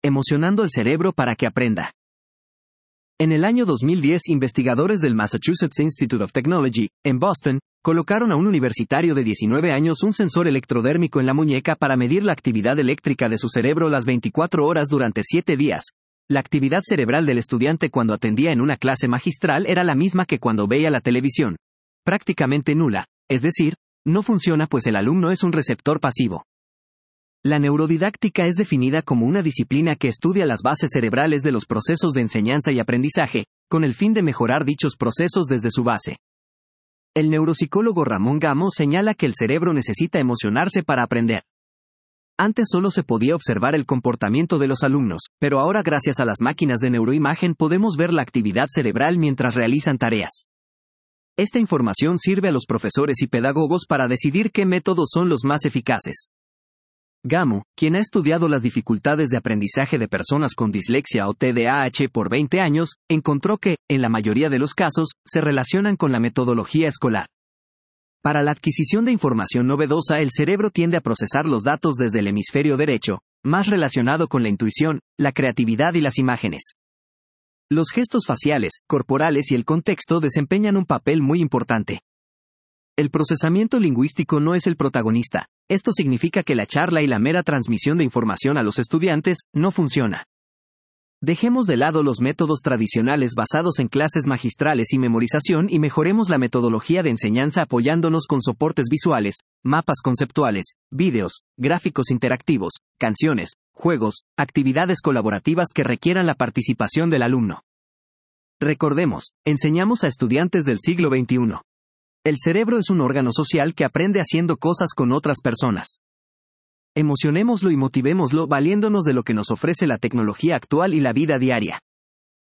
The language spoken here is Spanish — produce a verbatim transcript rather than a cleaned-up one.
emocionando el cerebro para que aprenda. En el año dos mil diez, investigadores del Massachusetts Institute of Technology, en Boston, colocaron a un universitario de diecinueve años un sensor electrodérmico en la muñeca para medir la actividad eléctrica de su cerebro las veinticuatro horas durante siete días. La actividad cerebral del estudiante cuando atendía en una clase magistral era la misma que cuando veía la televisión. Prácticamente nula, es decir, no funciona pues el alumno es un receptor pasivo. La neurodidáctica es definida como una disciplina que estudia las bases cerebrales de los procesos de enseñanza y aprendizaje, con el fin de mejorar dichos procesos desde su base. El neuropsicólogo Ramón Gamo señala que el cerebro necesita emocionarse para aprender. Antes solo se podía observar el comportamiento de los alumnos, pero ahora gracias a las máquinas de neuroimagen podemos ver la actividad cerebral mientras realizan tareas. Esta información sirve a los profesores y pedagogos para decidir qué métodos son los más eficaces. Gamo, quien ha estudiado las dificultades de aprendizaje de personas con dislexia o T D A H por veinte años, encontró que, en la mayoría de los casos, se relacionan con la metodología escolar. Para la adquisición de información novedosa, el cerebro tiende a procesar los datos desde el hemisferio derecho, más relacionado con la intuición, la creatividad y las imágenes. Los gestos faciales, corporales y el contexto desempeñan un papel muy importante. El procesamiento lingüístico no es el protagonista. Esto significa que la charla y la mera transmisión de información a los estudiantes no funciona. Dejemos de lado los métodos tradicionales basados en clases magistrales y memorización y mejoremos la metodología de enseñanza apoyándonos con soportes visuales, mapas conceptuales, vídeos, gráficos interactivos, canciones, juegos, actividades colaborativas que requieran la participación del alumno. Recordemos, enseñamos a estudiantes del siglo veintiuno. El cerebro es un órgano social que aprende haciendo cosas con otras personas. Emocionémoslo y motivémoslo valiéndonos de lo que nos ofrece la tecnología actual y la vida diaria.